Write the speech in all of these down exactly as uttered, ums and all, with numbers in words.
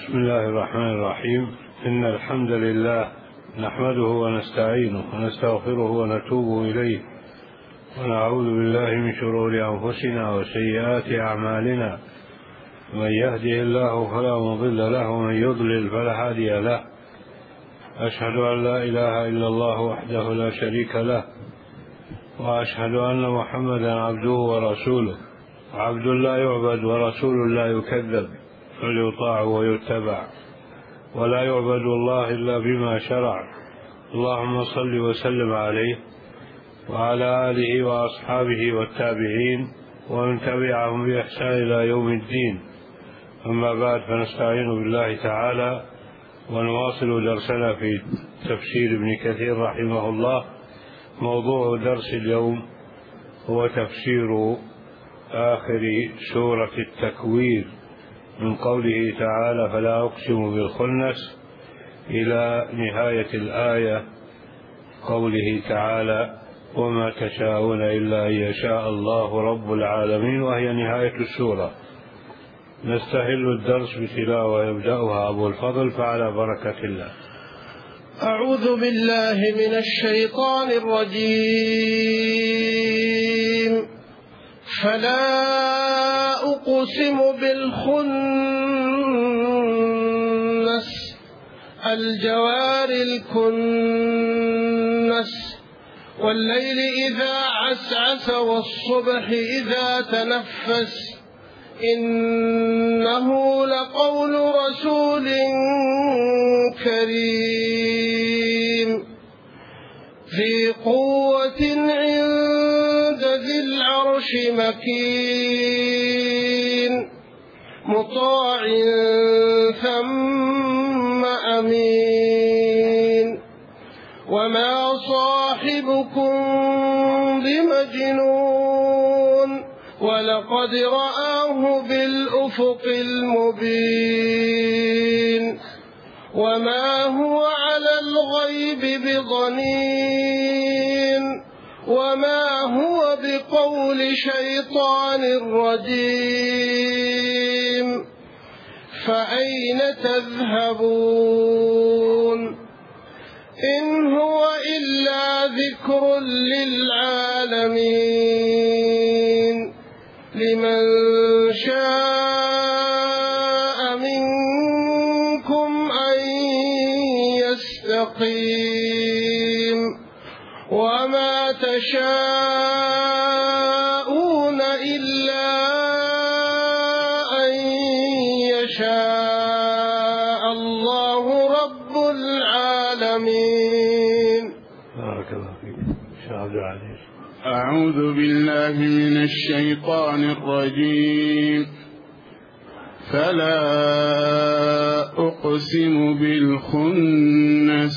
بسم الله الرحمن الرحيم. إن الحمد لله نحمده ونستعينه ونستغفره ونتوب إليه ونعوذ بالله من شرور أنفسنا وسيئات أعمالنا. من يهده الله فلا مضل له ومن يضلل فلا هادي له. أشهد أن لا إله إلا الله وحده لا شريك له، وأشهد أن محمدا عبده ورسوله، عبد لا يعبد ورسول لا يكذب، فليطاع ويتبع، ولا يعبد الله إلا بما شرع. اللهم صل وسلم عليه وعلى آله وأصحابه والتابعين ومن تبعهم بإحسان إلى يوم الدين. أما بعد، فنستعين بالله تعالى ونواصل درسنا في تفسير ابن كثير رحمه الله. موضوع درس اليوم هو تفسير آخر سورة التكوير من قوله تعالى: فلا أقسم بالخنس، إلى نهاية الآية قوله تعالى: وما تشاءون إلا أن يشاء الله رب العالمين، وهي نهاية السورة. نستهل الدرس بتلاوة يبدأها أبو الفضل، فعلى بركة الله. أعوذ بالله من الشيطان الرجيم. فلا أقسم بالخنس، الجوار الكنس، والليل إذا عسعس والصبح إذا تنفس، إنه لقول رسول كريم ذي قوة عند ذي العرش مكين، مطاع ثم أمين، وما صاحبكم بمجنون، ولقد رآه بالأفق المبين، وما هو على الغيب بضنين، وما هو بقول شيطان رجيم. فأين تذهبون؟ إن هو إلا ذكر للعالمين، لمن شاء منكم أن يستقيم، وما تشاءون إلا أن يشاء الله رب العالمين. بارك الله فيك. شاهد عليه. أعوذ بالله من الشيطان الرجيم. فلا أقسم بالخنس،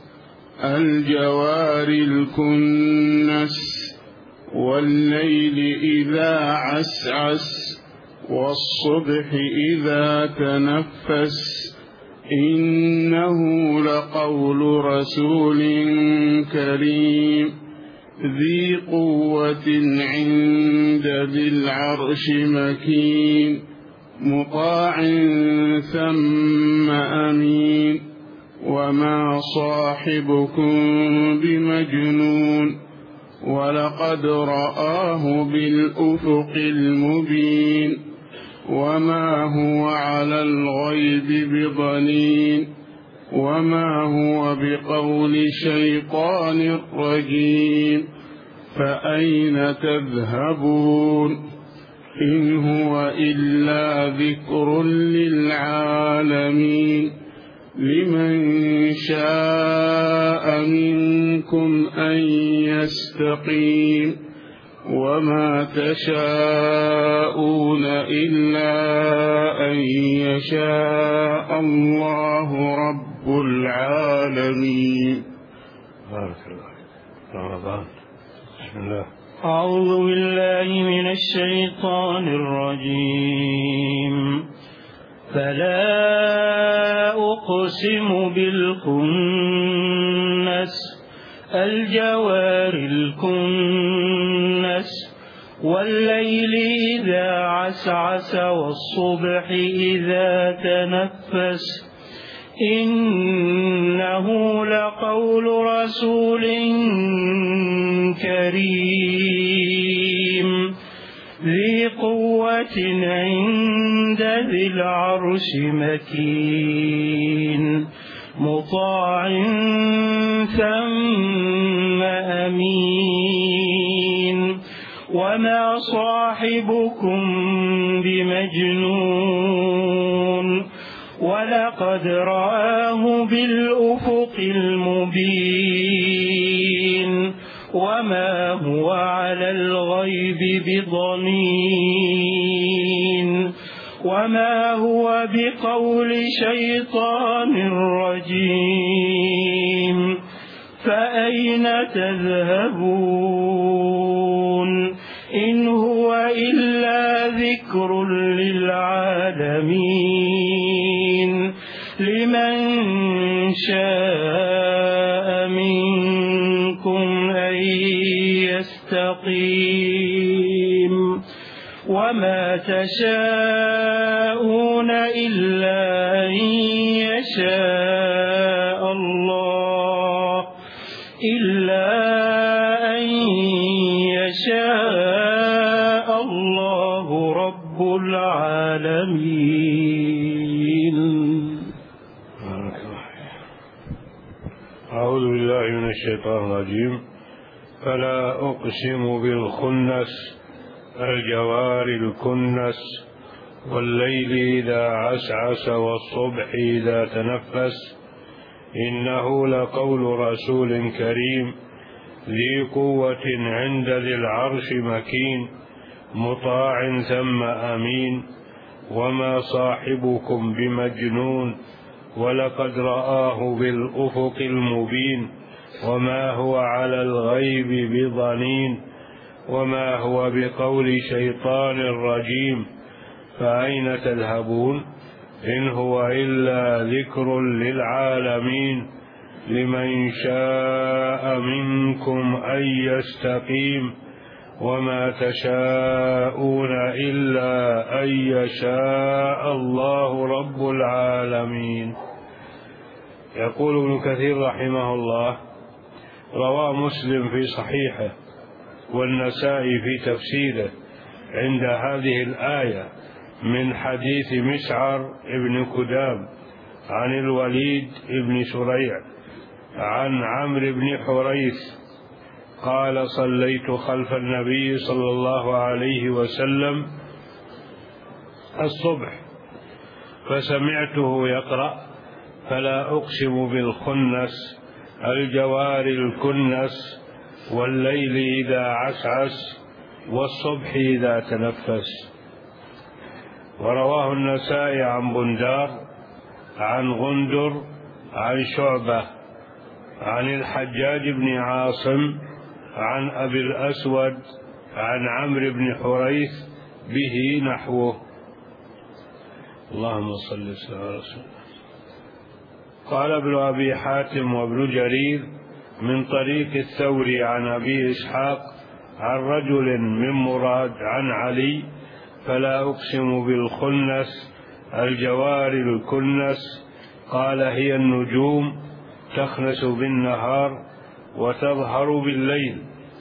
الجوار الكنس، والليل إذا عسعس والصبح إذا تنفس، إنه لقول رسول كريم ذي قوة عند ذي العرش مكين، مطاع ثم أمين، وما صاحبكم بمجنون، ولقد رآه بالأفق المبين، وما هو على الغيب بضنين، وما هو بقول شيطان رجيم. فأين تذهبون؟ إن هو إلا ذكر للعالمين، لمن شاء منكم أن يستقيم، وما تشاءون إلا أن يشاء الله رب العالمين. بارك الله. رمضان. بسم الله. أعوذ بالله من الشيطان الرجيم. فلا أقسم بالكنس، الجوار الكنس، والليل إذا عسعس والصبح إذا تنفس إنه لقول رسول كريم ذي قوة عند ذي العرش مكين مطاع ثم أمين وما صاحبكم بمجنون ولقد رآه بالأفق المبين وما هو على الغيب بضنين وما هو بقول شيطان رجيم فأين تذهبون إن هو إلا ذكر للعالمين لمن شاء منكم أن يستقيم وما تشاءون إلا أن يشاء الله إلا أن يشاء الله رب العالمين. أعوذ بالله من الشيطان الرجيم. فلا أقسم بالخنس الجوار الكنس والليل إذا عسعس والصبح إذا تنفس إنه لقول رسول كريم ذي قوة عند ذي العرش مكين مطاع ثم أمين وما صاحبكم بمجنون ولقد رآه بالأفق المبين وما هو على الغيب بضنين وما هو بقول شيطان رجيم فأين تذهبون إن هو إلا ذكر للعالمين لمن شاء منكم أن يستقيم وما تشاءون إلا أن يشاء الله رب العالمين. يقول ابن كثير رحمه الله: روى مسلم في صحيحه والنسائي في تفسيره عند هذه الآية من حديث مسعر بن كدام عن الوليد بن شريع عن عمرو بن حريث قال: صليت خلف النبي صلى الله عليه وسلم الصبح فسمعته يقرأ: فلا أقسم بالخنس الجوار الكنس والليل إذا عسعس والصبح إذا تنفس. ورواه النسائي عن بندار عن غندر عن شعبة عن الحجاج بن عاصم عن أبي الأسود عن عمرو بن حريث به نحوه. اللهم صل وسلم على رسول الله. قال ابن أبي حاتم وابن جرير من طريق الثوري عن أبي إسحاق عن رجل من مراد عن علي: فلا أقسم بالخنس الجوار الكنس قال: هي النجوم تخنس بالنهار وتظهر بالليل.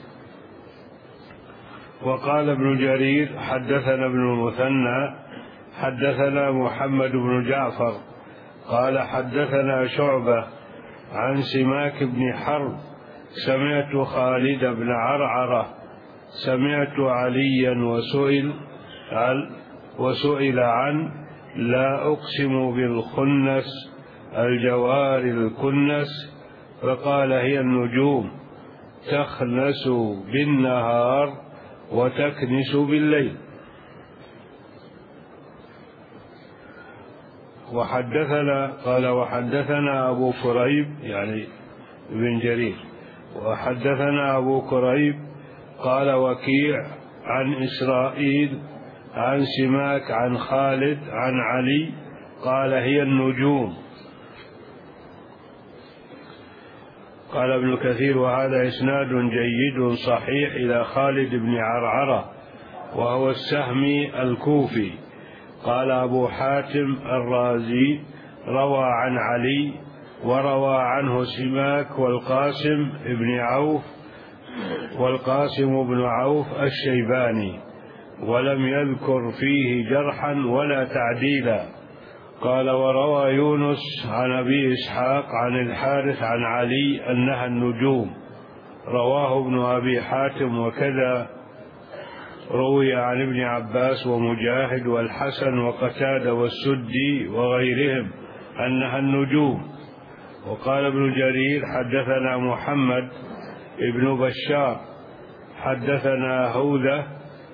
وقال ابن جرير: حدثنا ابن المثنى حدثنا محمد بن جعفر قال: حدثنا شعبة عن سماك بن حرب سمعت خالد بن عرعرة سمعت عليا وسئل وسئل عن لا أقسم بالخنس الجوار الكنس فقال: هي النجوم تخنس بالنهار وتكنس بالليل. وحدثنا قال وحدثنا أبو كريب يعني ابن جرير وحدثنا أبو كريب قال وكيع عن إسرائيل عن سماك عن خالد عن علي قال: هي النجوم. قال ابن كثير: وهذا إسناد جيد صحيح إلى خالد بن عرعرة وهو السهمي الكوفي. قال أبو حاتم الرازي روى عن علي وروى عنه سماك والقاسم بن عوف والقاسم بن عوف الشيباني، ولم يذكر فيه جرحا ولا تعديلا. قال وروى يونس عن أبي إسحاق عن الحارث عن علي أنها النجوم، رواه ابن أبي حاتم، وكذا روي عن ابن عباس ومجاهد والحسن وقتادة والسدي وغيرهم أنها النجوم. وقال ابن جرير حدثنا محمد ابن بشار حدثنا هوذة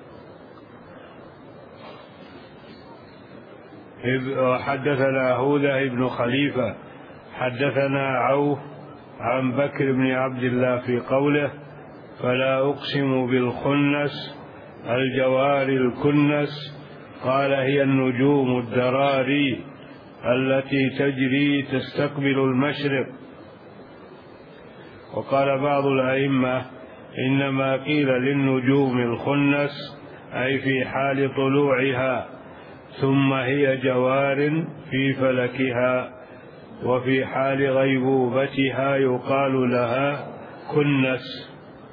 حدثنا هوذة ابن خليفة حدثنا عوف عن بكر بن عبد الله في قوله فلا أقسم بالخنس الجوار الكنس، قال هي النجوم الدراري التي تجري تستقبل المشرق. وقال بعض الأئمة إنما قيل للنجوم الخنس أي في حال طلوعها، ثم هي جوار في فلكها، وفي حال غيبوبتها يقال لها كنس،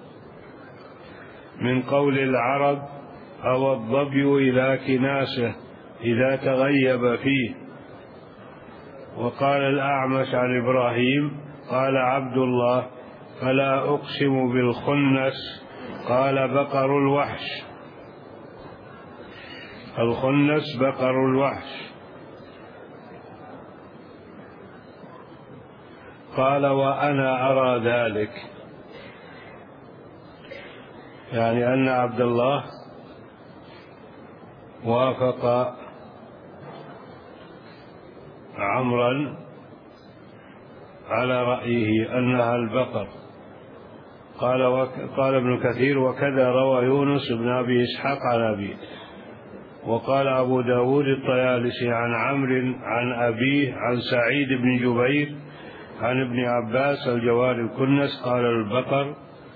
من قول العرب أو الظبي إلى كناسه إذا تغيب فيه. وقال الأعمش عن إبراهيم قال عبد الله فلا أقسم بالخنس، قال بقر الوحش. الخنس بقر الوحش. قال وأنا أرى ذلك، يعني أن عبد الله وافق عمرا على رأيه أنها البقر. قال وك... قال ابن كثير وكذا روى يونس بن أبي إسحاق عن أبيه. وقال أبو داود الطيالسي عن عمرو عن أبيه عن سعيد بن جبير عن ابن عباس الجوار الكنس، قال البقر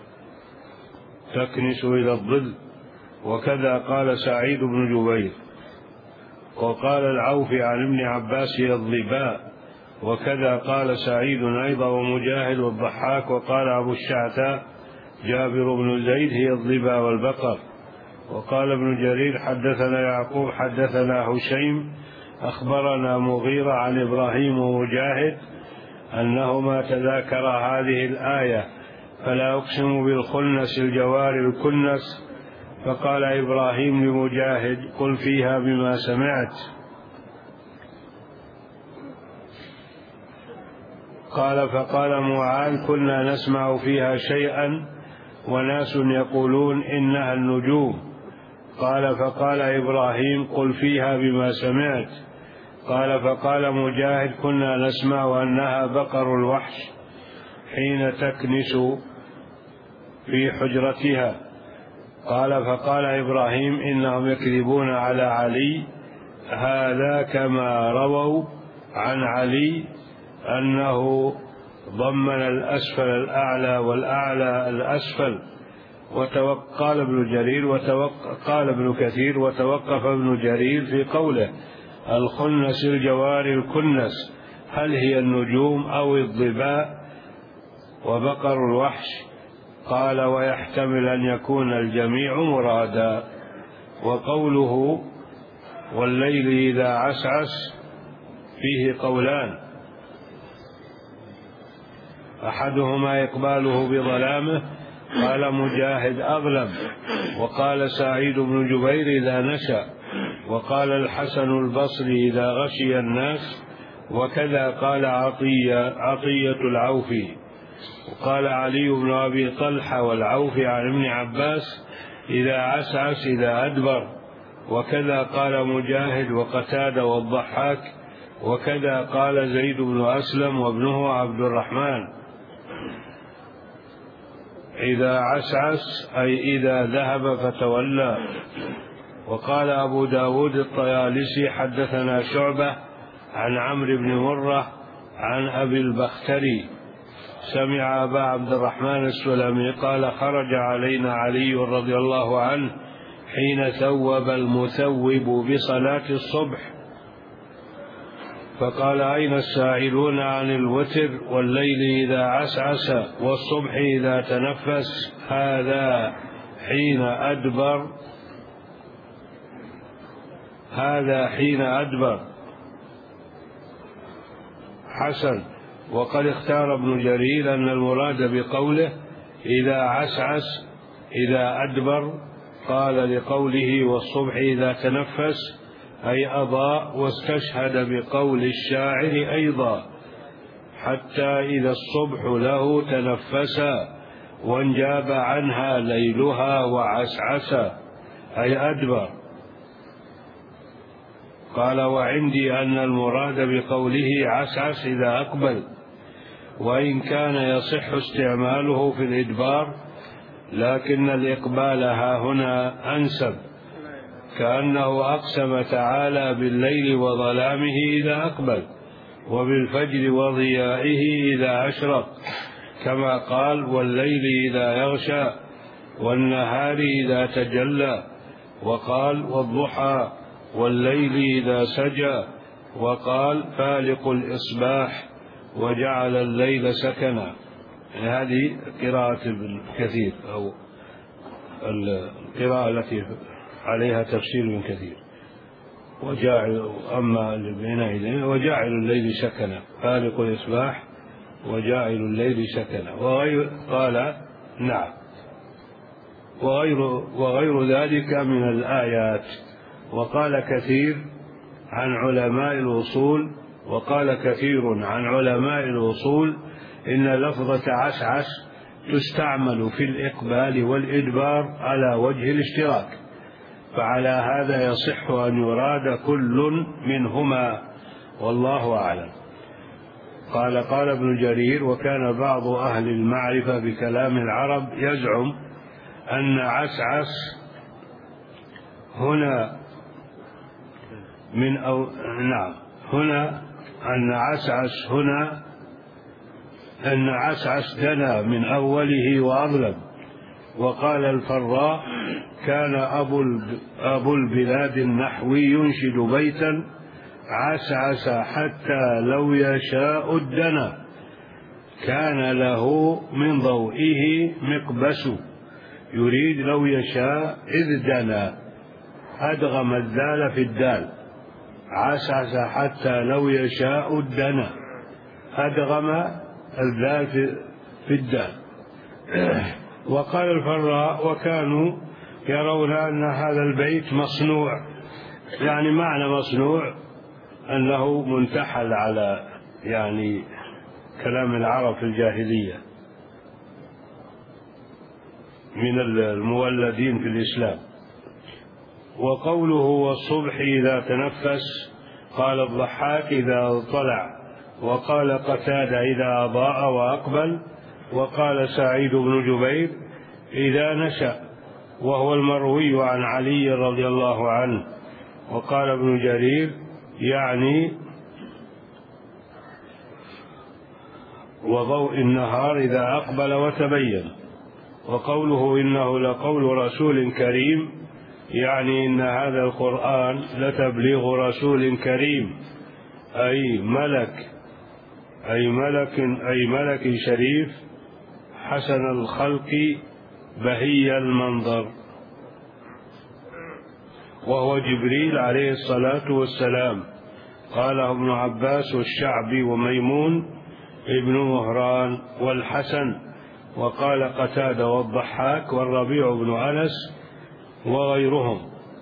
تكنس إلى الظل. وكذا قال سعيد بن جبير. وقال العوفي عن ابن عباس هي الظباء، وكذا قال سعيد أيضا ومجاهد والضحاك. وقال أبو الشعثاء جابر بن زيد هي الظباء والبقر. وقال ابن جرير حدثنا يعقوب حدثنا هشيم أخبرنا مغيرة عن إبراهيم ومجاهد أنهما تذاكرا هذه الآية فلا أقسم بالخنس الجوار الكنس، فقال إبراهيم لمجاهد قل فيها بما سمعت. قال فقال معاذ كنا نسمع فيها شيئا وناس يقولون إنها النجوم. قال فقال إبراهيم قل فيها بما سمعت. قال فقال مجاهد كنا نسمع أنها بقر الوحش حين تكنس في حجرتها. قال فقال إبراهيم إنهم يكذبون على علي، هذا كما رووا عن علي أنه ضمن الأسفل الأعلى والأعلى الأسفل. وقال ابن جرير وقال ابن كثير وتوقف ابن جرير في قوله الخنس الجوار الكنس، هل هي النجوم أو الظباء وبقر الوحش؟ قال ويحتمل أن يكون الجميع مرادا. وقوله والليل إذا عسعس فيه قولان، أحدهما إقباله بظلامه، قال مجاهد أظلم، وقال سعيد بن جبير إذا نشأ، وقال الحسن البصري إذا غشي الناس، وكذا قال عطية عطية العوفي. وقال علي بن أبي طلحة والعوفي عن ابن عباس إذا عسعس إذا أدبر، وكذا قال مجاهد وقتادة والضحاك، وكذا قال زيد بن أسلم وابنه عبد الرحمن إذا عسعس أي إذا ذهب فتولى. وقال أبو داود الطيالسي حدثنا شعبة عن عمرو بن مرة عن أبي البختري سمع أبا عبد الرحمن السلمي قال خرج علينا علي رضي الله عنه حين ثوب المثوب بصلاة الصبح، فقال: أين السائلون عن الوتر والليل إذا عسعس والصبح إذا تنفس؟ هذا حين أدبر هذا حين أدبر حسن. وقد اختار ابن جرير أن المراد بقوله إذا عسعس إذا أدبر قال لقوله والصبح إذا تنفس أي أضاء، واستشهد بقول الشاعر أيضا حتى إذا الصبح له تنفس وانجاب عنها ليلها وعسعس أي أدبر. قال: وعندي أن المراد بقوله عسعس إذا أقبل، وإن كان يصح استعماله في الإدبار لكن الإقبال ها هنا أنسب، كأنه أقسم تعالى بالليل وظلامه إذا أقبل وبالفجر وضيائه إذا أشرق، كما قال: والليل إذا يغشى والنهار إذا تجلى، وقال: والضحى والليل إذا سجى، وقال: فالق الإصباح وجعل الليل سكنا. هذه قراءة ابن كثير أو القراءة التي عليها تفسير ابن كثير. وجاعل أما بين وجاعل الليل سكنا، فالق الإصباح وجاعل الليل سكنا، وغير قال نعم وغير وغير ذلك من الآيات. وقال كثير عن علماء الوصول وقال كثير عن علماء الوصول إن لفظة عسعس تستعمل في الإقبال والإدبار على وجه الاشتراك، فعلى هذا يصح أن يراد كل منهما، والله أعلم. قال قال ابن جرير: وكان بعض أهل المعرفة بكلام العرب يزعم أن عسعس هنا من أو نعم هنا أن عسعس هنا أن عسعس دنا من أوله وأظلم. وقال الفراء: كان أبو أبو البلاد النحوي ينشد بيتا: عسعس حتى لو يشاء الدنا، كان له من ضوئه مقبس، يريد لو يشاء إذ دنا، أدغم الذال في الدال، عسعس حتى لو يشاء الدنا، أدغم الذال في الدال. وقال الفراء: وكانوا يرون أن هذا البيت مصنوع، يعني معنى مصنوع أنه منتحل على يعني كلام العرب في الجاهلية من المولدين في الإسلام. وقوله والصبح إذا تنفس قال الضحاك إذا طلع، وقال قتادة إذا أضاء وأقبل، وقال سعيد بن جبير إذا نشأ، وهو المروي عن علي رضي الله عنه. وقال ابن جرير يعني وضوء النهار إذا أقبل وتبين. وقوله إنه لقول رسول كريم يعني إن هذا القرآن لتبليغ رسول كريم، أي ملك أي ملك أي ملك شريف حسن الخلق بهي المنظر، وهو جبريل عليه الصلاة والسلام. قاله ابن عباس والشعبي وميمون ابن مهران والحسن. وقال قتادة والضحاك والربيع بن أنس وغيرهم.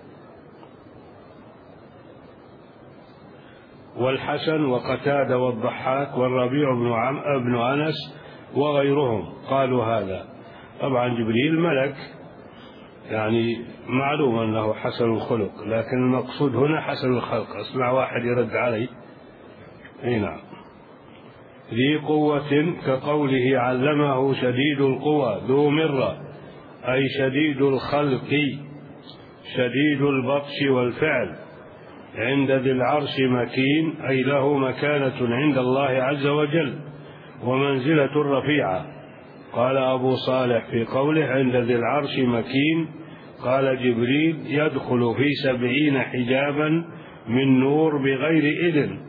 والحسن وقتادة والضحاك والربيع بن عم ابن أنس وغيرهم قالوا هذا. طبعا جبريل ملك، يعني معلوم أنه حسن الخلق، لكن المقصود هنا حسن الخلق. أسمع واحد يرد علي: أي نعم. ذي قوة كقوله علمه شديد القوى ذو مرة، أي شديد الخلق شديد البطش والفعل. عند ذي العرش مكين، أي له مكانة عند الله عز وجل ومنزلة رفيعة. قال أبو صالح في قوله عند ذي العرش مكين قال جبريل يدخل في سبعين حجابا من نور بغير إذن،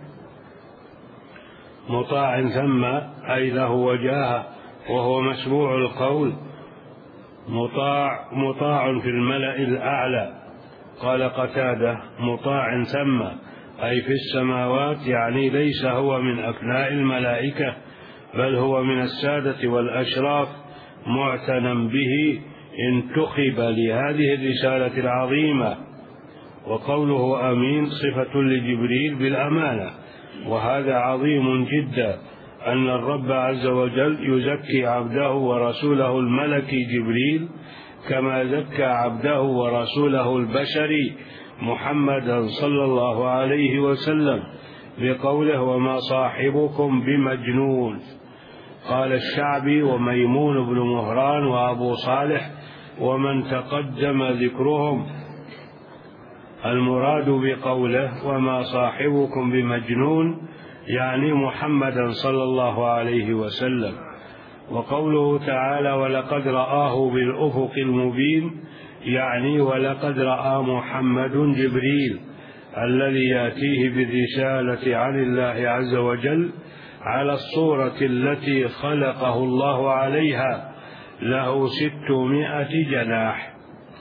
مطاع ثم أي له وجاهة وهو مسموع القول، مطاع مطاع في الملأ الأعلى. قال قتادة مطاع ثم أي في السماوات، يعني ليس هو من أبناء الملائكة بل هو من السادة والأشراف معتنى به انتخب لهذه الرسالة العظيمة. وقوله أمين صفة لجبريل بالأمانة، وهذا عظيم جدا أن الرب عز وجل يزكي عبده ورسوله الملكي جبريل كما زكى عبده ورسوله البشري محمدا صلى الله عليه وسلم بقوله وما صاحبكم بمجنون. قال الشعبي وميمون بن مهران وأبو صالح ومن تقدم ذكرهم المراد بقوله وما صاحبكم بمجنون يعني محمدا صلى الله عليه وسلم. وقوله تعالى ولقد رآه بالأفق المبين يعني ولقد رأى محمد جبريل الذي يأتيه بالرسالة عن الله عز وجل على الصورة التي خلقه الله عليها، له ستمائة جناح،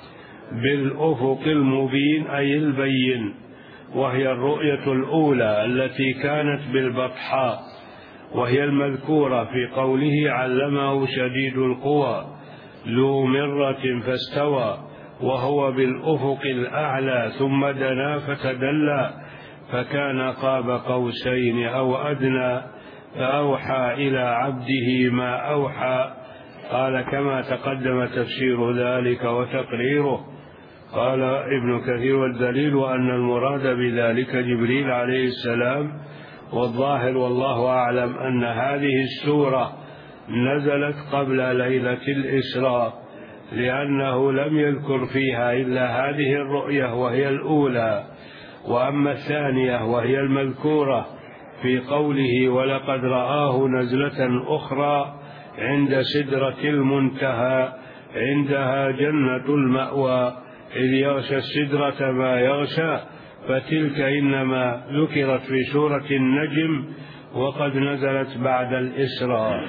بالأفق المبين أي البين، وهي الرؤية الأولى التي كانت بالبطحاء، وهي المذكورة في قوله علمه شديد القوى ذو مرة فاستوى، وهو بالأفق الأعلى ثم دنا فتدلى فكان قاب قوسين أو أدنى فأوحى إلى عبده ما أوحى. قال كما تقدم تفسير ذلك وتقريره. قال ابن كثير والدليل أن المراد بذلك جبريل عليه السلام، والظاهر والله أعلم أن هذه السورة نزلت قبل ليلة الإسراء، لأنه لم يذكر فيها إلا هذه الرؤية وهي الأولى، وأما الثانية وهي المذكورة في قوله ولقد رآه نزلة أخرى عند سدرة المنتهى عندها جنة المأوى إذ يغشى السدرة ما يغشى، فتلك إنما ذكرت في سورة النجم وقد نزلت بعد الإسراء.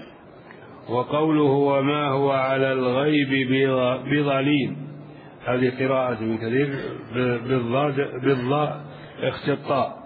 وقوله وما هو على الغيب بضليل، هذه قراءة من كثير بالضاد بالضاء اختصاء،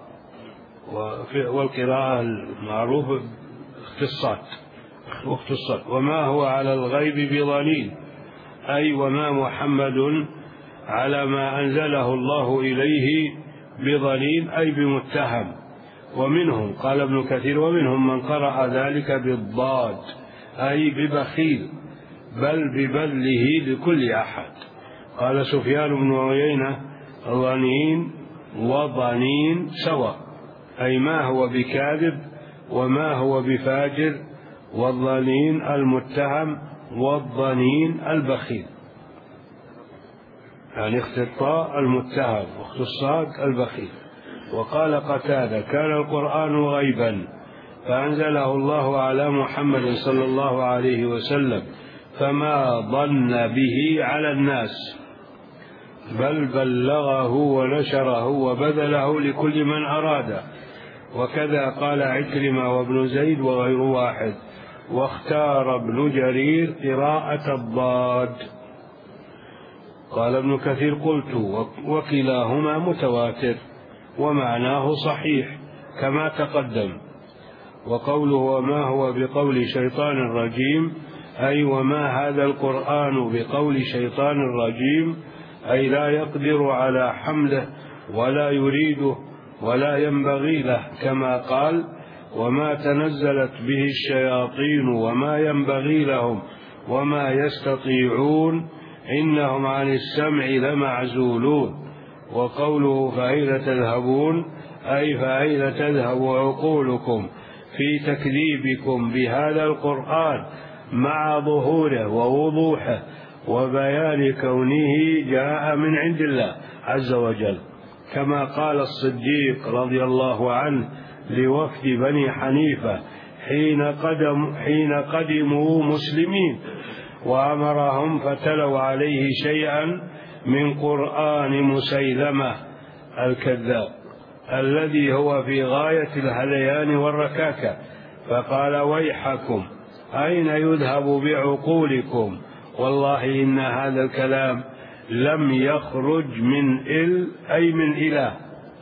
والقراءة المعروفة اختصاص واختصاص. وما هو على الغيب بضليل أي وما محمد على ما أنزله الله إليه بضليل أي بمتهم. ومنهم قال ابن كثير ومنهم من قرأ ذلك بالضاد أي ببخيل بل ببذله لكل أحد. قال سفيان بن عيينة ظنين وظنين سواء، أي ما هو بكاذب وما هو بفاجر، والظنين المتهم والظنين البخيل، يعني اختصاء المتهم واختصاص البخيل. وقال قتادة كان القرآن غيبا فأنزله الله على محمد صلى الله عليه وسلم فما ظن به على الناس بل بلغه ونشره وبذله لكل من أراده. وكذا قال عكرمة وابن زيد وغير واحد. واختار ابن جرير قراءة الضاد. قال ابن كثير قلت وكلاهما متواتر ومعناه صحيح كما تقدم. وقوله وما هو بقول شيطان الرجيم أي وما هذا القرآن بقول شيطان الرجيم، أي لا يقدر على حمله ولا يريده ولا ينبغي له، كما قال وما تنزلت به الشياطين وما ينبغي لهم وما يستطيعون إنهم عن السمع لمعزولون. وقوله فأين تذهبون أي فأين تذهب عقولكم في تكذيبكم بهذا القرآن مع ظهوره ووضوحه وبيان كونه جاء من عند الله عز وجل، كما قال الصديق رضي الله عنه لوفد بني حنيفة حين قدم حين قدموا مسلمين وأمرهم فتلوا عليه شيئا من قرآن مسيلمة الكذاب الذي هو في غاية الهذيان والركاكة، فقال ويحكم أين يذهب بعقولكم؟ والله إن هذا الكلام لم يخرج من إل أي من إله.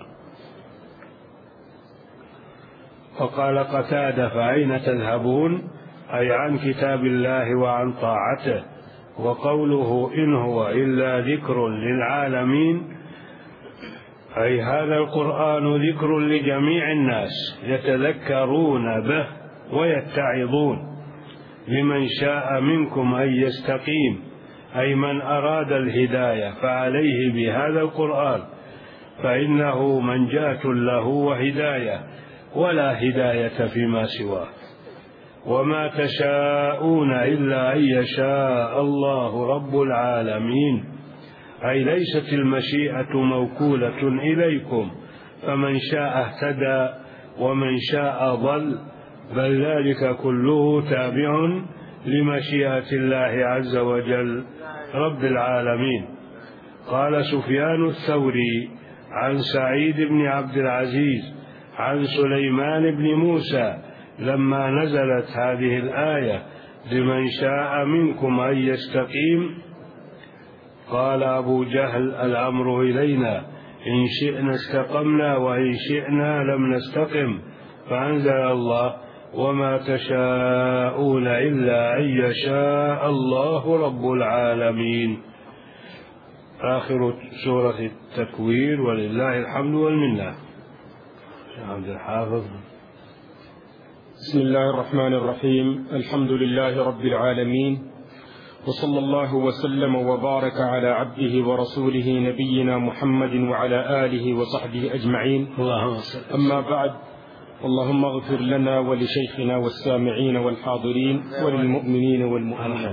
وقال قتادة فأين تذهبون؟ أي عن كتاب الله وعن طاعته. وقوله إن هو إلا ذكر للعالمين أي هذا القرآن ذكر لجميع الناس يتذكرون به ويتعظون، لمن شاء منكم أن يستقيم، أي من أراد الهداية فعليه بهذا القرآن، فإنه منجاة له وهداية، ولا هداية فيما سواه. وما تشاءون إلا أن يشاء الله رب العالمين، أي ليست المشيئة موكولة إليكم، فمن شاء اهتدى ومن شاء ضل، بل ذلك كله تابع لمشيئة الله عز وجل رب العالمين. قال سفيان الثوري عن سعيد بن عبد العزيز عن سليمان بن موسى لما نزلت هذه الآية لمن شاء منكم أن يستقيم، قال أبو جهل الأمر إلينا، إن شئنا استقمنا وإن شئنا لم نستقم، فأنزل الله وما تشاءون إلا أن يشاء الله رب العالمين. آخر سورة التكوير، ولله الحمد والمنة. عبد الحافظ. بسم الله الرحمن الرحيم. الحمد لله رب العالمين، وصلى الله وسلم وبارك على عبده ورسوله نبينا محمد وعلى آله وصحبه أجمعين. أما بعد، اللهم اغفر لنا ولشيخنا والسامعين والحاضرين وللمؤمنين والمؤمنات.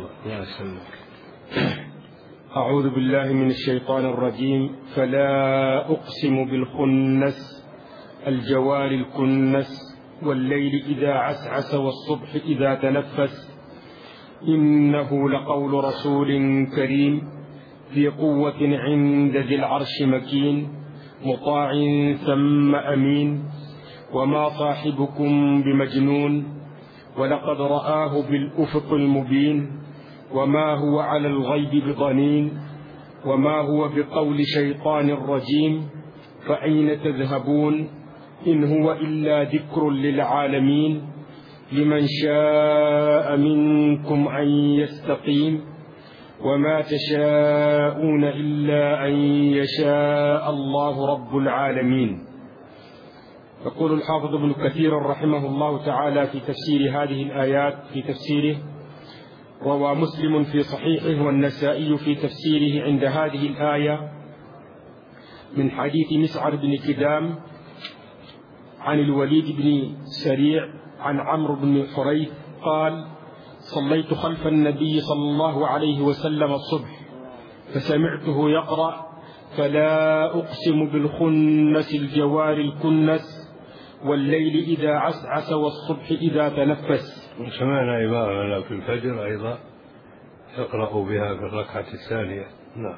أعوذ بالله من الشيطان الرجيم. فلا أقسم بالخنس الجوار الكنس والليل إذا عسعس والصبح إذا تنفس إنه لقول رسول كريم ذي قوة عند ذي العرش مكين مطاع ثم أمين وما صاحبكم بمجنون ولقد رآه بالأفق المبين وما هو على الغيب بضنين وما هو بقول شيطان رجيم فأين تذهبون إن هو إلا ذكر للعالمين لمن شاء منكم أن يستقيم وما تشاءون إلا أن يشاء الله رب العالمين. يقول الحافظ ابن كثير رحمه الله تعالى في تفسير هذه الآيات في تفسيره: روى مسلم في صحيحه والنسائي في تفسيره عند هذه الآية من حديث مسعر بن كدام عن الوليد بن سريع عن عمرو بن حريث قال: صليت خلف النبي صلى الله عليه وسلم الصبح فسمعته يقرأ: فلا أقسم بالخنس الجوار الكنس والليل إذا عسعس والصبح إذا تنفس. سمعنا عبارة في الفجر أيضا يقرأ بها في الركعة الثانية. نعم.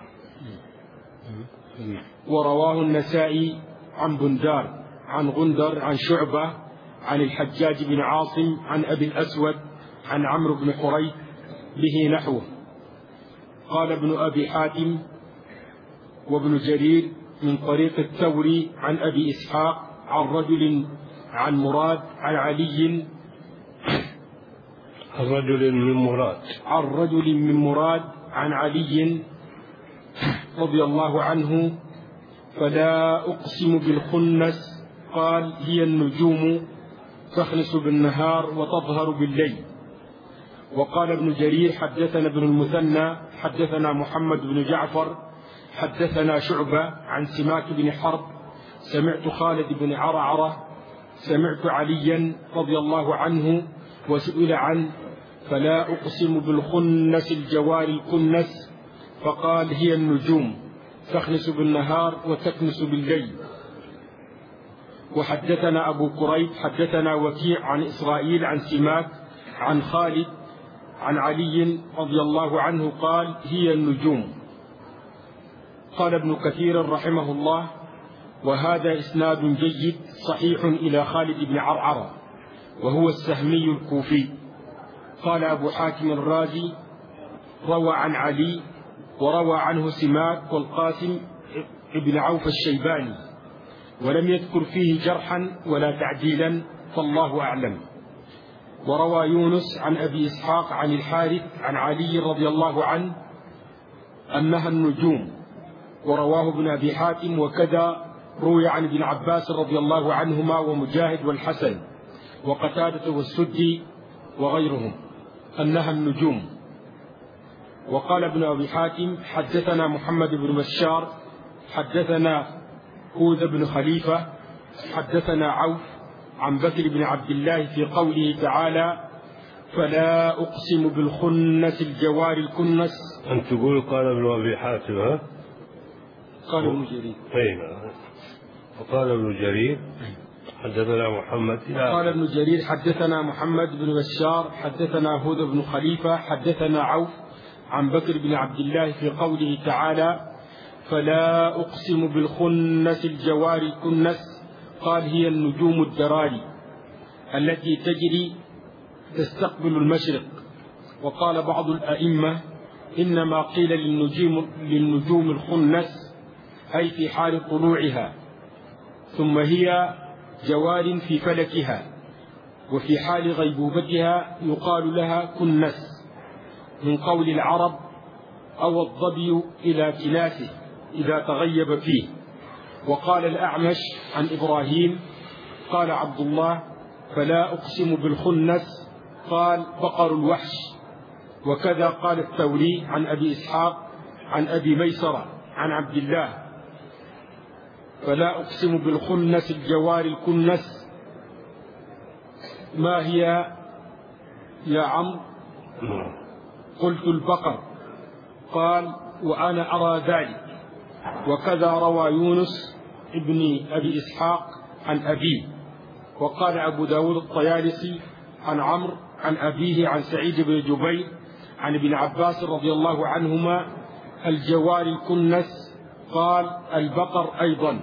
ورواه النسائي عن بندار عن غندر عن شعبة عن الحجاج بن عاصم عن أبي الأسود عن عمرو بن حريث به نحوه. قال ابن أبي حاتم وابن جرير من طريق الثوري عن أبي إسحاق عن رجل عن مراد عن علي عن رجل من مراد عن رجل من مراد عن علي رضي الله عنه: فلا أقسم بالخنس قال: هي النجوم تخلص بالنهار وتظهر بالليل. وقال ابن جرير: حدثنا ابن المثنى حدثنا محمد بن جعفر حدثنا شعبة عن سماك بن حرب سمعت خالد بن عرعرة سمعت عليا رضي الله عنه وسئل عن فلا أقسم بالخنس الجوار الكنس فقال: هي النجوم تخلص بالنهار وتكنس بالليل. وحدثنا أبو كريب حدثنا وكيع عن إسرائيل عن سماك عن خالد عن علي رضي الله عنه قال: هي النجوم. قال ابن كثير رحمه الله: وهذا إسناد جيد صحيح إلى خالد بن عرعرة وهو السهمي الكوفي. قال أبو حاتم الرازي: روى عن علي وروى عنه سماك والقاسم بن عوف الشيباني، ولم يذكر فيه جرحا ولا تعديلا، فالله أعلم. وروى يونس عن أبي إسحاق عن الحارث عن علي رضي الله عنه أنها النجوم، ورواه ابن أبي حاتم، وكذا روي عن ابن عباس رضي الله عنهما ومجاهد والحسن وقتادة والسدي وغيرهم أنها النجوم. وقال ابن أبي حاتم: حدثنا محمد بن بشار حدثنا هود بن خليفة حدثنا عوف عن بكر بن عبد الله في قوله تعالى: فلا أقسم بالخنس الجوار الكنس. أنت تقول قال ابن أبي حاتم؟ ها؟ قال ابن جرير. أين؟ وقال ابن جرير حدثنا محمد. قال ابن جرير: حدثنا محمد بن بشار حدثنا هود بن خليفة حدثنا عوف عن بكر بن عبد الله في قوله تعالى: فلا أقسم بالخنس الجوار الكنس. قال: هي النجوم الدراري التي تجري تستقبل المشرق. وقال بعض الأئمة: إنما قيل للنجوم, للنجوم الخنس أي في حال طلوعها، ثم هي جوار في فلكها، وفي حال غيبوبتها يقال لها كنس، من قول العرب: أو الظبي إلى كناسه إذا تغيب فيه. وقال الأعمش عن إبراهيم قال عبد الله: فلا أقسم بالخنس، قال: بقر الوحش. وكذا قال الثوري عن أبي إسحاق عن أبي ميسرة عن عبد الله: فلا أقسم بالخنس الجوار الكنس. ما هي يا عمرو؟ قلت: البقر. قال: وأنا أرى ذلك. وكذا روى يونس ابن أبي إسحاق عن أبيه. وقال أبو داود الطيالسي عن عمرو عن أبيه عن سعيد بن جبير عن ابن عباس رضي الله عنهما: الجوار الكنس. قال: البقر أيضا.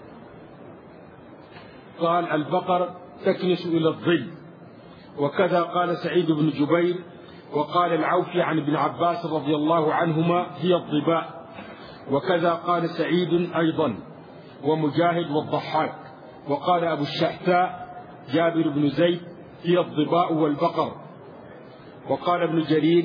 قال: البقر تكنس إلى الظل. وكذا قال سعيد بن جبير. وقال العوفي عن ابن عباس رضي الله عنهما: هي الظباء. وكذا قال سعيد أيضا ومجاهد والضحاك. وقال أبو الشعثاء جابر بن زيد: هي الظباء والبقر. وقال ابن جرير: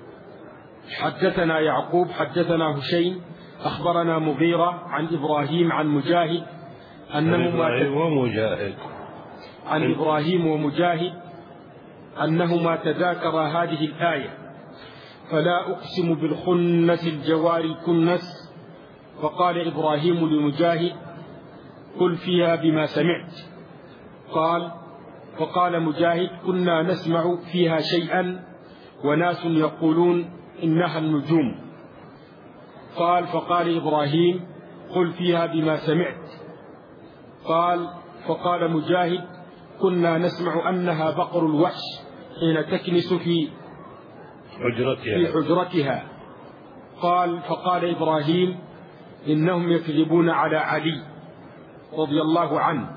حدثنا يعقوب حدثنا هشيم أخبرنا مغيرة عن إبراهيم عن مجاهد أنهما ومجاهد عن إبراهيم ومجاهد أنهما تذاكرا هذه الآية: فلا أقسم بالخنس الجوار الكنس. فقال إبراهيم لمجاهد: قل فيها بما سمعت. قال فقال مجاهد: كنا نسمع فيها شيئا وناس يقولون إنها النجوم. قال فقال إبراهيم: قل فيها بما سمعت. قال فقال مجاهد: كنا نسمع أنها بقر الوحش حين تكنس في حجرتها, في حجرتها. قال فقال إبراهيم: إنهم يكذبون على علي رضي الله عنه.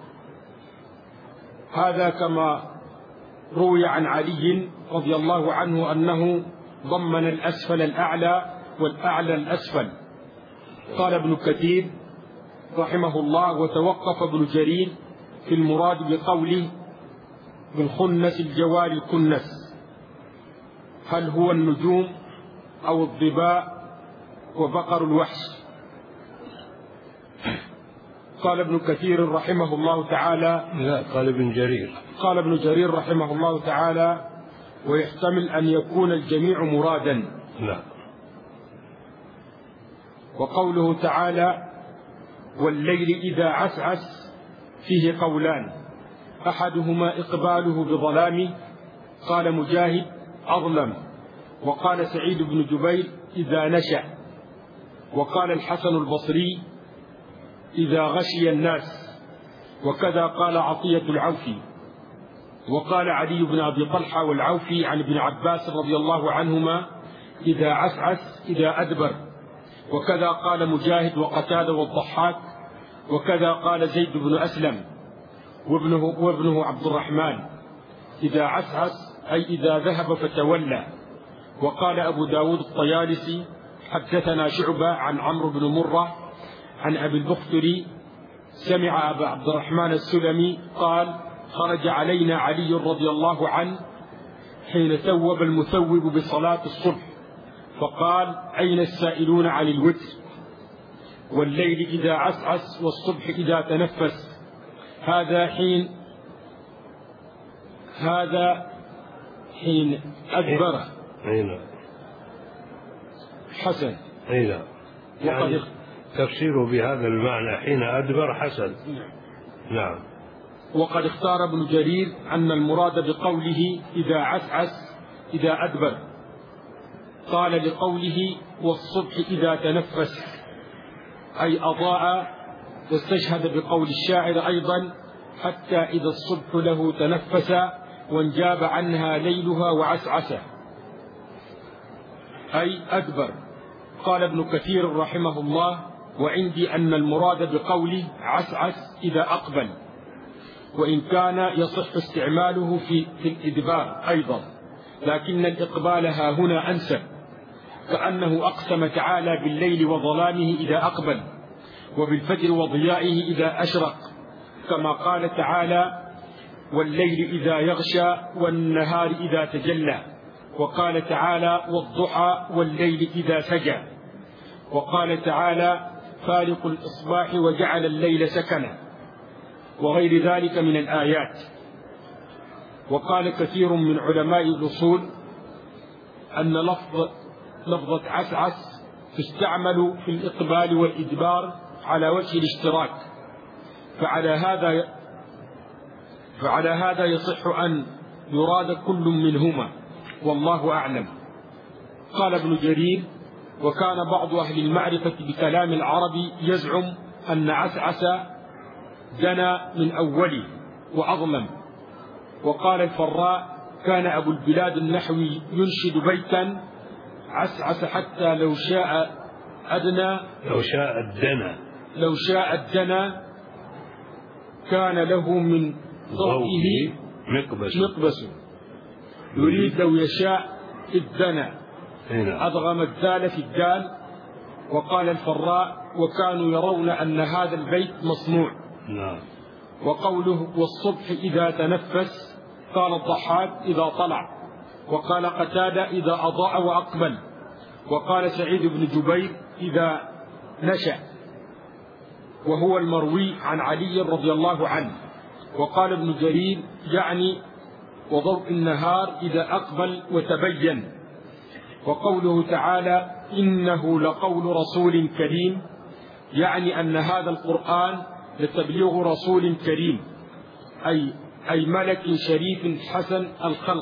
هذا كما روي عن علي رضي الله عنه أنه ضمن الأسفل الأعلى والأعلى الأسفل. قال ابن كثير رحمه الله: وتوقف ابن جرير في المراد بقوله بالخنس الجوار الكنس، هل هو النجوم أو الظباء وبقر الوحش؟ قال ابن كثير رحمه الله تعالى: لا، قال ابن جرير قال ابن جرير رحمه الله تعالى: ويحتمل أن يكون الجميع مرادا. لا. وقوله تعالى: والليل إذا عسعس فيه قولان، أحدهما إقباله بظلامه، قال مجاهد: أظلم. وقال سعيد بن جبير: إذا نشأ. وقال الحسن البصري: إذا غشي الناس. وكذا قال عطية العوفي. وقال علي بن أبي طلحة والعوفي عن ابن عباس رضي الله عنهما: إذا عسعس إذا أدبر. وكذا قال مجاهد وقتادة والضحاك، وكذا قال زيد بن أسلم وابنه, وابنه عبد الرحمن إذا عسعس أي إذا ذهب فتولى. وقال أبو داود الطيالسي حدثنا شعبة عن عمرو بن مرة عن أبي البختري سمع أبا عبد الرحمن السلمي قال خرج علينا علي رضي الله عنه حين ثوب المثوب بصلاة الصبح فقال أين السائلون عن الوتر والليل إذا عسعس والصبح إذا تنفس، هذا حين هذا حين أدبر حسن. يعني تفسيره بهذا المعنى حين أدبر حسن. نعم. وقد اختار ابن جرير أن المراد بقوله إذا عسعس إذا أدبر، قال لقوله والصبح إذا تنفس أي أضاء، واستشهد بقول الشاعر أيضا حتى إذا الصبح له تنفس وانجاب عنها ليلها وعسعس أي أدبر. قال ابن كثير رحمه الله وعندي أن المراد بقوله عسعس إذا أقبل، وإن كان يصح استعماله في, في الإدبار أيضا، لكن الإقبال ها هنا أنسب، كأنه أقسم تعالى بالليل وظلامه إذا أقبل وبالفجر وضيائه إذا أشرق، كما قال تعالى والليل إذا يغشى والنهار إذا تجلى، وقال تعالى والضحى والليل إذا سجى، وقال تعالى فالق الإصباح وجعل الليل سكنا، وغير ذلك من الآيات. وقال كثير من علماء الأصول أن لفظ لفظة عسعس تستعمل في الإقبال والإدبار على وجه الاشتراك، فعلى هذا فعلى هذا يصح أن يراد كل منهما، والله أعلم. قال ابن جرير وكان بعض أهل المعرفة بكلام العرب يزعم أن عسعس دنا من أوله وأظلم. وقال الفراء كان أبو البلاد النحوي ينشد بيتا عسعس حتى لو شاء أدنى لو شاء الدنا لو شاء الدنا كان له من ضوئه مقبس, مقبس يريد لو يشاء الدنا أضغم الدال في الدال. وقال الفراء وكانوا يرون أن هذا البيت مصنوع. نعم. وقوله والصبح إذا تنفس قال الضحاك إذا طلع، وقال قتادة إذا أضاء وأقبل، وقال سعيد بن جبير إذا نشأ، وهو المروي عن علي رضي الله عنه. وقال ابن جرير يعني وضوء النهار إذا أقبل وتبين. وقوله تعالى إنه لقول رسول كريم يعني أن هذا القرآن لتبليغ رسول كريم أي, أي ملك شريف حسن الخلق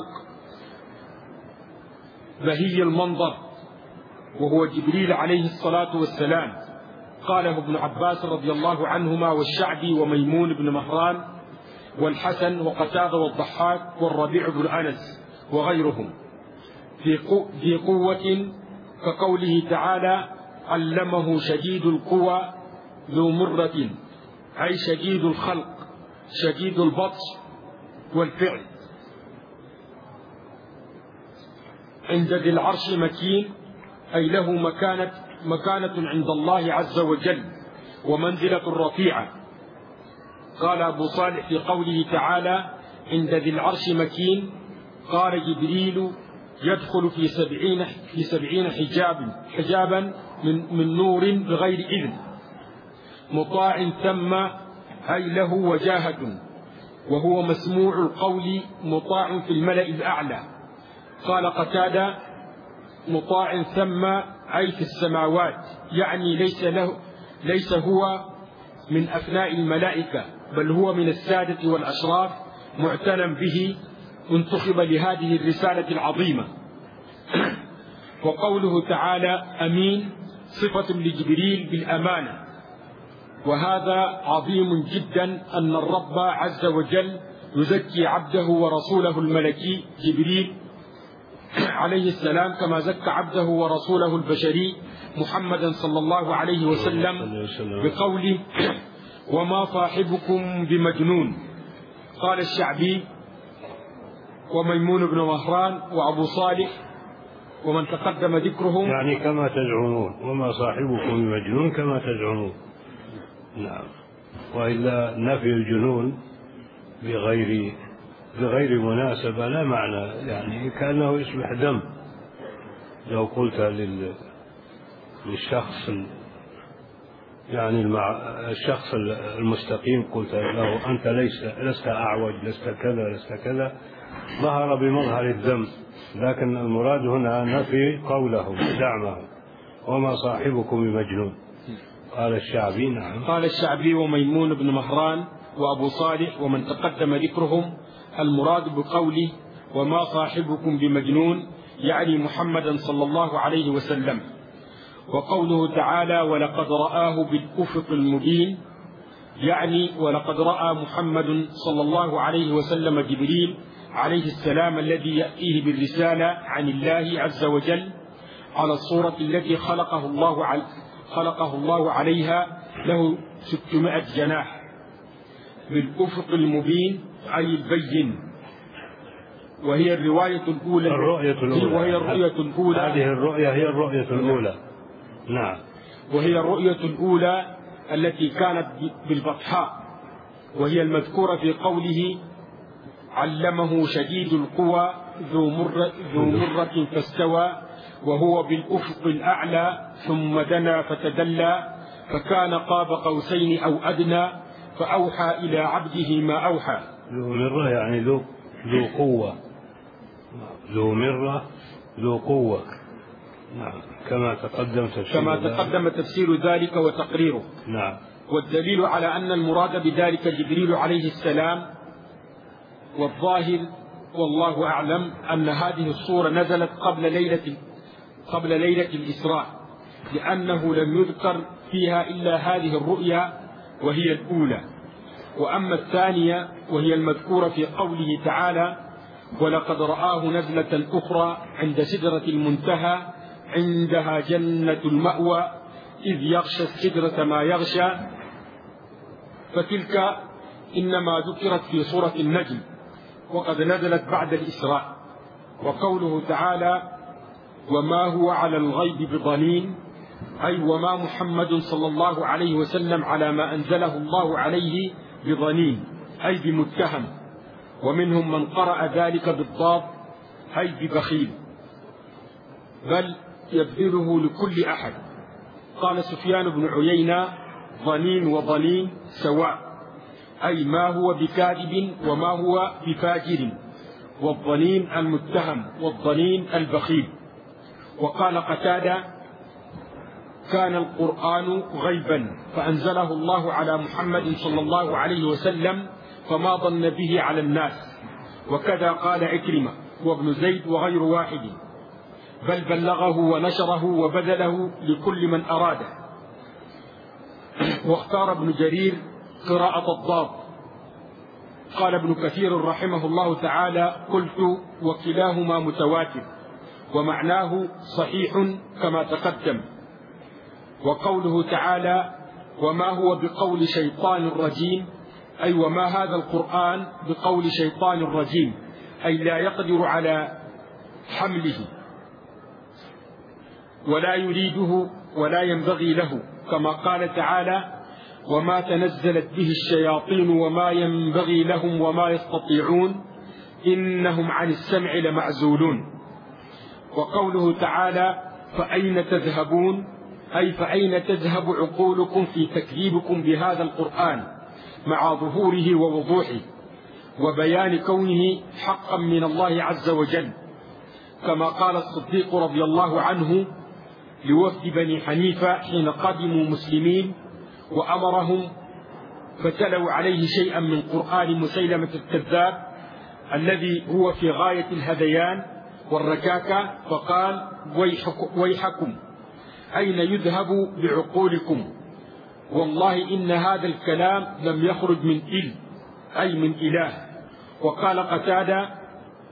بهي المنظر، وهو جبريل عليه الصلاة والسلام. قاله ابن عباس رضي الله عنهما والشعبي وميمون بن مهران والحسن وقتادة والضحاك والربيع بن أنس وغيرهم في قوة، كقوله تعالى علمه شديد القوى ذو مرة أي شديد الخلق شديد البطش والفعل. عند ذي العرش مكين أي له مكانة, مكانة عند الله عز وجل ومنزلة رفيعة. قال أبو صالح في قوله تعالى عند ذي العرش مكين قال جبريل يدخل في سبعين, في سبعين حجاب حجابا من, من نور بغير إذن، مطاع ثم أي له وجاهة، وهو مسموع القول مطاع في الملأ الأعلى. قال قتادة مطاع ثم أي في السماوات، يعني ليس, له ليس هو من أفناء الملائكة بل هو من السادة والأشراف معتنى به انتخب لهذه الرسالة العظيمة. وقوله تعالى أمين صفة لجبريل بالأمانة، وهذا عظيم جدا أن الرب عز وجل يزكي عبده ورسوله الملكي جبريل عليه السلام كما زكى عبده ورسوله البشري محمدا صلى الله عليه وسلم بقوله وما صاحبكم بمجنون. قال الشعبي وميمون بن مهران وأبو صالح ومن تقدم ذكرهم يعني كما تزعمون، وما صاحبكم بمجنون كما تزعمون. نعم. وإلا نفي الجنون بغير بغير مناسبة لا معنى، يعني كأنه يصبح ذم. لو قلت لل للشخص يعني المع... الشخص المستقيم قلت له أنت ليس لست أعوج، لست كذا لست كذا، ظهر بمظهر الذم، لكن المراد هنا نفي قوله زعمه وما صاحبكم بمجنون. قال الشعبي نعم. قال الشعبي وميمون بن مهران وأبو صالح ومن تقدم ذكرهم المراد بقوله وما صاحبكم بمجنون يعني محمدا صلى الله عليه وسلم. وقوله تعالى ولقد رآه بالأفق المبين يعني ولقد رأى محمد صلى الله عليه وسلم جبريل عليه السلام الذي يأتيه بالرسالة عن الله عز وجل على الصورة التي خلقه الله على خلقه الله عليها له ستمائة جناح بالأفق المبين أي البين. وهي الرواية الأولى الرؤية الأولى وهي الرؤية الأولى هذه الرؤية هي الرؤية الأولى. نعم. وهي الرؤية الأولى التي كانت بالبطحاء، وهي المذكورة في قوله علمه شديد القوى ذو مرة, ذو مرة فاستوى وهو بالأفق الأعلى ثم دنا فتدلى فكان قاب قوسين أو أدنى فأوحى إلى عبده ما أوحى. ذو مرة يعني ذو ذو قوة، ذو مرة ذو قوة. نعم. كما تقدم تفسير كما تقدم تفسير ذلك وتقريره. نعم. والدليل على أن المراد بذلك جبريل عليه السلام، والظاهر والله أعلم أن هذه الصورة نزلت قبل ليلة قبل ليلة الإسراء، لأنه لم يذكر فيها إلا هذه الرؤيا وهي الأولى. وأما الثانية وهي المذكورة في قوله تعالى ولقد رآه نزلة أخرى عند سدرة المنتهى عندها جنة المأوى إذ يغشى السدرة ما يغشى، فتلك إنما ذكرت في سورة النجم وقد نزلت بعد الإسراء. وقوله تعالى وما هو على الغيب بضنين أي وما محمد صلى الله عليه وسلم على ما أنزله الله عليه بضنين أي بمتهم، ومنهم من قرأ ذلك بالضاد أي ببخيل، بل يبذله لكل أحد. قال سفيان بن عيينة ضنين وضنين سواء أي ما هو بكاذب وما هو بفاجر، والضنين المتهم والضنين البخيل. وقال قتادة كان القرآن غيبا فأنزله الله على محمد صلى الله عليه وسلم فما ظن به على الناس. وكذا قال عكرمة وابن زيد وغير واحد، بل بلغه ونشره وبذله لكل من أراده. واختار ابن جرير قراءة الضاد. قال ابن كثير رحمه الله تعالى قلت وكلاهما متواتر ومعناه صحيح كما تقدم. وقوله تعالى وما هو بقول شيطان رجيم أي وما هذا القرآن بقول شيطان رجيم أي لا يقدر على حمله ولا يريده ولا ينبغي له، كما قال تعالى وما تنزلت به الشياطين وما ينبغي لهم وما يستطيعون إنهم عن السمع لمعزولون. وقوله تعالى فأين تذهبون أي فأين تذهب عقولكم في تكذيبكم بهذا القرآن مع ظهوره ووضوحه وبيان كونه حقا من الله عز وجل، كما قال الصديق رضي الله عنه لوفد بني حنيفة حين قدموا مسلمين وأمرهم فتلوا عليه شيئا من قرآن مسيلمة الكذاب الذي هو في غاية الهذيان والركاكة، فقال ويحكم أين يذهب بعقولكم والله إن هذا الكلام لم يخرج من إل أي من إله. وقال قتادة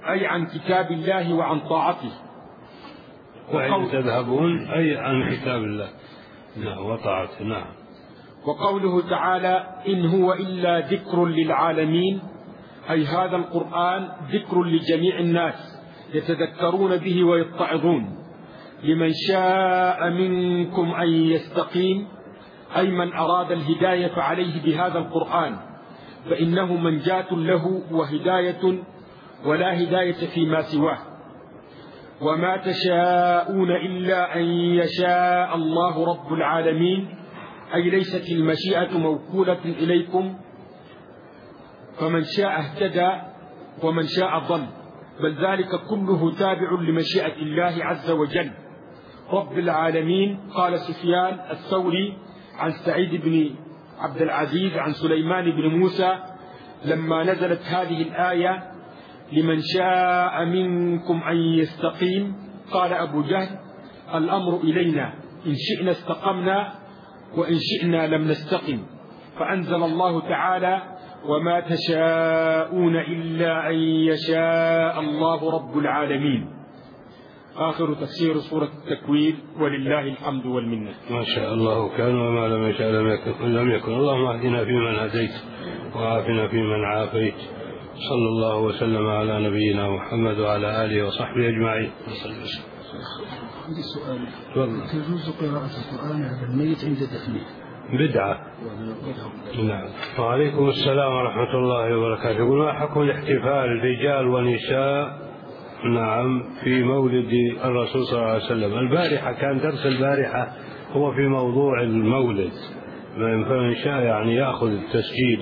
أي عن كتاب الله وعن طاعته. وأين تذهبون أي عن كتاب الله وطاعته. نعم. وقوله تعالى إن هو إلا ذكر للعالمين، أي هذا القرآن ذكر لجميع الناس يتذكرون به ويتعظون. لمن شاء منكم أن يستقيم، أي من أراد الهداية فعليه بهذا القرآن، فإنه منجاة له وهداية، ولا هداية فيما سواه. وما تشاءون إلا أن يشاء الله رب العالمين، أي ليست المشيئة موكولة إليكم، فمن شاء اهتدى ومن شاء ضل، بل ذلك كله تابع لمشيئة الله عز وجل رب العالمين. قال سفيان الثوري عن سعيد بن عبد العزيز عن سليمان بن موسى لما نزلت هذه الآية لمن شاء منكم أن يستقيم، قال أبو جهل الأمر إلينا، إن شئنا استقمنا وإن شئنا لم نستقم. فأنزل الله تعالى وما تشاءون إلا أن يشاء الله رب العالمين. آخر تفسير سورة التكوير، ولله الحمد والمنة. ما شاء الله كان وما لم يشاء لم يكن لم يكن. اللهم اهدنا فيمن هديت وعافنا فيمن عافيت. صلى الله وسلم على نبينا محمد وعلى آله وصحبه أجمعين. عندي سؤال. تفضل. تجوز قراءة القرآن على الميت عند دفنه؟ بدعة. نعم. وعليكم السلام ورحمة الله وبركاته. يقول ما حكم الاحتفال رجال ونساء نعم في مولد الرسول صلى الله عليه وسلم؟ البارحة كان درس البارحة هو في موضوع المولد، فمن شاء يعني يأخذ التسجيل.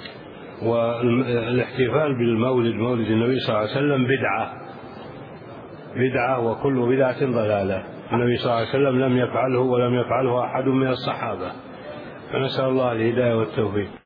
والاحتفال بالمولد مولد النبي صلى الله عليه وسلم بدعة بدعة وكل بدعة ضلالة. النبي صلى الله عليه وسلم لم يفعله ولم يفعله أحد من الصحابة، فنسأل الله الهداية والتوفيق.